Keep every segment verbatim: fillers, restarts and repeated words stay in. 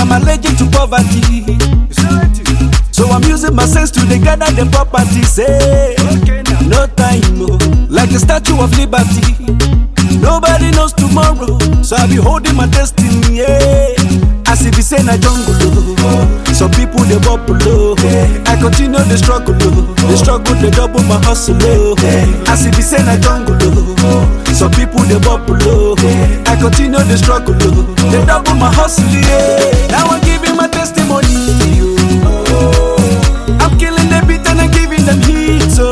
I'm allergic to poverty. So I'm using my sense to dey gather the property. Say, no time, oh, like the Statue of Liberty. Nobody knows tomorrow, so I be holding my destiny. Yeah. As if it's in a jungle, oh. Some people they bubble, oh. I continue the struggle, oh. The struggle they double my hustle, oh. As if it's in a jungle, oh. Some people they bubble, oh. I continue the struggle, oh. They double my hustle, yeah. Now I'm giving my testimony, oh. I'm killing the beat and I'm giving them heat, oh.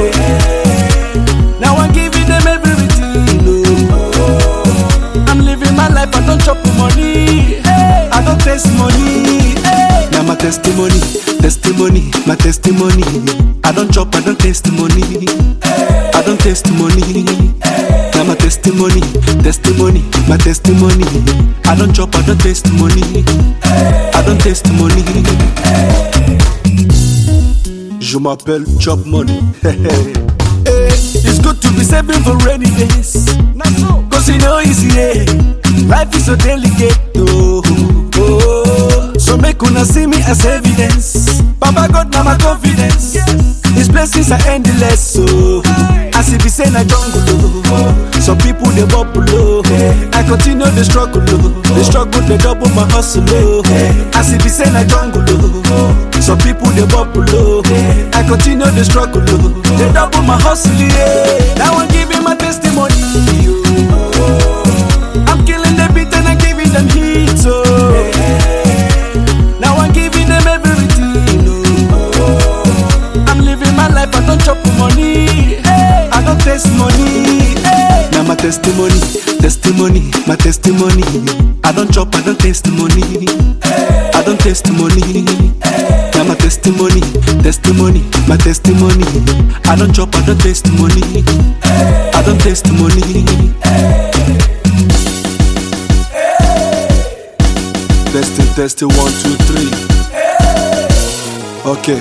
Now I'm giving them everything, oh. I'm living my life, I don't chop money, I don't taste money. Now my testimony, testimony, my testimony. I don't chop, I don't taste money, I don't taste money. Now my testimony, testimony, my testimony. I don't chop, I don't taste money, I don't taste money. Je m'appelle Chop Money. It's good to be saving for rainy days, cause you know easy, yeah. Life is so delicate, oh, oh. So make una see me as evidence. Baba God na my confidence, His blessings are endless, so as if it's in a jungle, oh. Some people they bubble, oh. I continue the struggle, oh. The struggle they double my hustle, oh. As if it's in a jungle, oh. Some people they bubble, oh. I continue the struggle, oh. They double my hustle, yeah. Now I'm giving my testimony, oh. I'm killing the beat and I'm giving them heat, oh. Now I'm giving them everything, oh. I'm living my life, I don't chop money, I don't taste money. Now my testimony, testimony, my testimony. I don't chop, I don't taste money, I don't taste money. Now my testimony, testimony, my testimony. I don't chop, I don't taste money, I don't taste money. Testing, testing, one, two, three. Ok.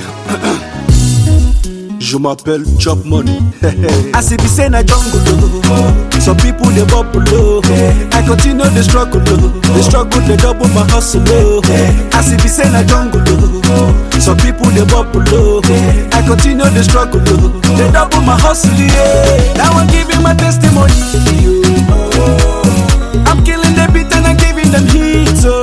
Je m'appelle Chop Money. As if it's in a jungle, oh. Some people they bubble, oh. I continue the struggle, oh. The struggle they double my hustle, oh. As if it's in a jungle, oh. Some people they bubble, oh. I continue the struggle, oh. They double my hustle, yeah. Now I'm giving my testimony, oh. I'm killing the beat and I'm giving them heat, oh.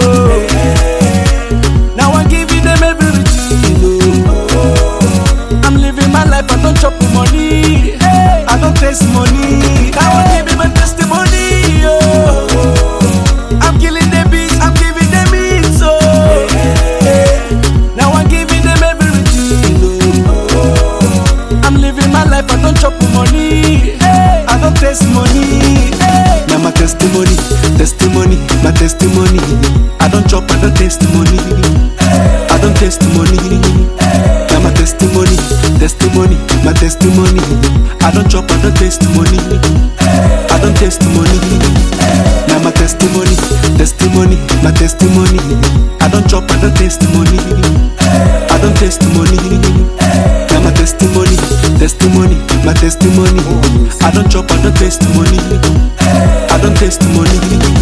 Now I'm giving them everything, oh. I'm living my life, I don't chop money, I don't taste money. Now I'm giving my testimony, oh. I'm killing the beats, I'm giving them heat, oh. Now I'm giving them everything, oh. I'm living my life, I don't chop money, I don't taste money. Now my testimony, testimony, my testimony. I don't chop, I don't taste money, I don't taste money. Now my testimony, testimony, my testimony. I don't chop, I don't taste money, I don't taste money. Now my testimony, testimony, my testimony. I don't chop, I don't taste money, I don't taste money. Now my testimony, testimony, my testimony. I don't chop, I don't taste money, I don't taste money.